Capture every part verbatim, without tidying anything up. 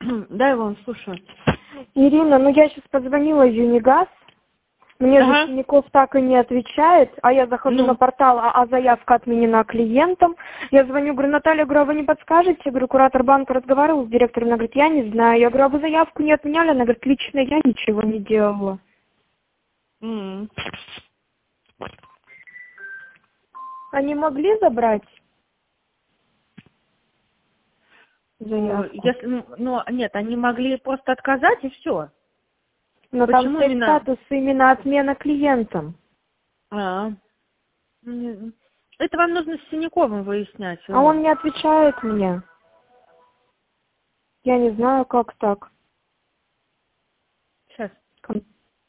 Да, Иван, слушаю. Ирина, ну я сейчас позвонила в Юнигаз. Мне Ага. же Синяков так и не отвечает, а я захожу Ну. на портал, а, а заявка отменена клиентом. Я звоню, говорю, Наталья, говорю, а вы не подскажете? Я говорю, куратор банка разговаривал с директором, она говорит, я не знаю. Я говорю, а вы заявку не отменяли? Она говорит, лично я ничего не делала. М. Они могли забрать Э, заявку? Если, ну, ну, нет, они могли просто отказать и все. Но там Почему стоит именно? статус именно отмена клиентом. А, м, это вам нужно с Синяковым выяснять. А он Илон. не отвечает мне. Я не знаю, как так. Сейчас. Кон-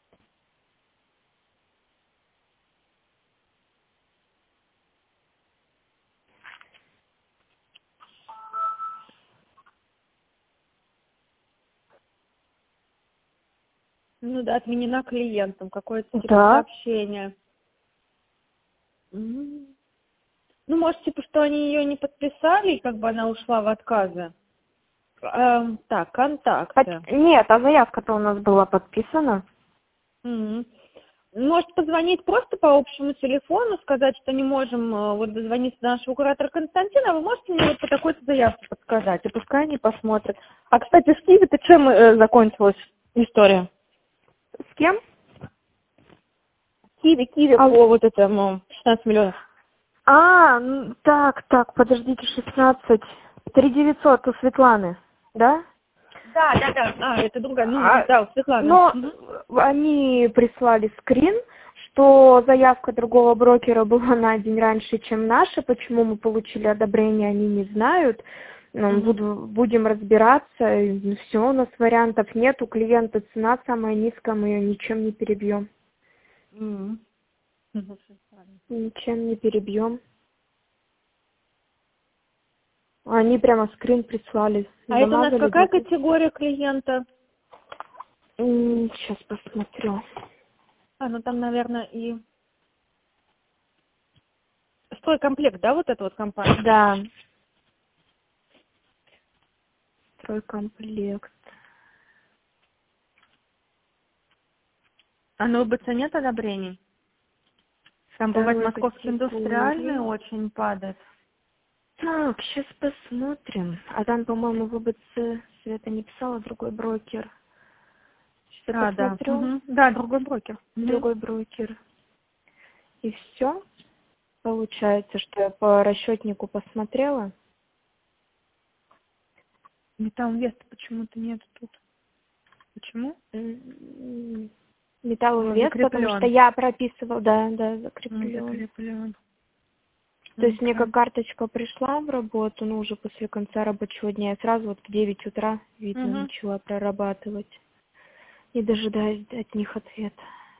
Ну да, отменена клиентом. Какое-то типа Да. сообщение. М. Ну, может, типа, что они ее не подписали, и как бы она ушла в отказы. Эм, так, контакты. Хот- Нет, а заявка-то у нас была подписана. М. Может позвонить просто по общему телефону, сказать, что не можем э, вот дозвониться до нашего куратора Константина, а вы можете мне вот по такой-то заявке подсказать, и пускай они посмотрят. А, кстати, с Киви-то чем э, закончилась история? С кем? Киви, Киви А, по вот этому шестнадцать миллионов. а, ну, так, так, подождите, шестнадцать. три девятьсот у Светланы, да? Да, да, да. А, это другая. Ну, А, да, Светлана. но Мгм. они прислали скрин, что заявка другого брокера была на день раньше, чем наша. Почему мы получили одобрение, они не знают. Ну, Мгм. буду- будем разбираться. Все, у нас вариантов нет. У клиента цена самая низкая, мы ее ничем не перебьем. Мгм. Мгм. Ничем не перебьем. Они прямо скрин прислали. А это у нас Замазали. какая Для... категория клиента? Сейчас посмотрю. А, ну там, наверное, и стройкомплект, да, вот эта вот компания? Да. Стройкомплект. А на ОБЦ нет одобрений? Там бывает Второй московский индустриальный категории. очень падает. Так, сейчас посмотрим. А там, по-моему, в ВБЦ Света не писала, другой брокер. Сейчас я А, да. посмотрю. Мгм. Да, другой брокер. Мгм. Другой брокер. И все. Получается, что я по расчетнику посмотрела. Металл Веста почему-то нет тут. Почему? М, Металловый Он вес, потому что закреплен. я прописывала, да, да, Он закреплен. закреплен. То есть мне Окей. как карточка пришла в работу, ну, уже после конца рабочего дня, я сразу вот в девять утра, видно, Мгм. начала прорабатывать, не дожидаясь от них ответа.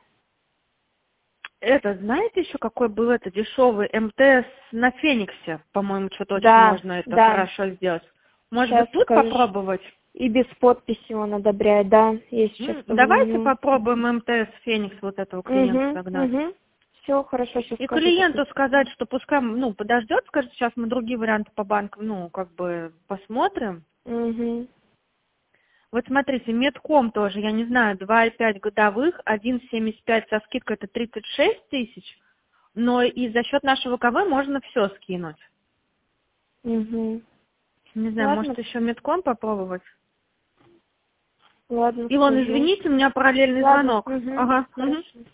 Это, знаете, еще какой был это дешевый МТС на Фениксе? По-моему, что-то очень Да, можно это да, хорошо сделать. Может сейчас быть, тут скажешь. попробовать? И без подписи он одобряет, да, я сейчас М, Давайте позвоню. попробуем МТС Феникс вот этого клиента Угу, загнать. угу. Все, хорошо, сейчас И скажу такой. клиенту сказать, что пускай, ну, подождет, скажет, сейчас мы другие варианты по банкам, ну, как бы посмотрим. Угу. Вот смотрите, Медком тоже, я не знаю, два и пять годовых, один семьдесят пять со скидкой это тридцать шесть тысяч, но и за счет нашего КВ можно все скинуть. Угу. Не знаю, Ладно, может еще Медком попробовать? ладно, Илон, скажу. извините, у меня параллельный Ладно, звонок. угу. Ага. Мгм. Хорошо.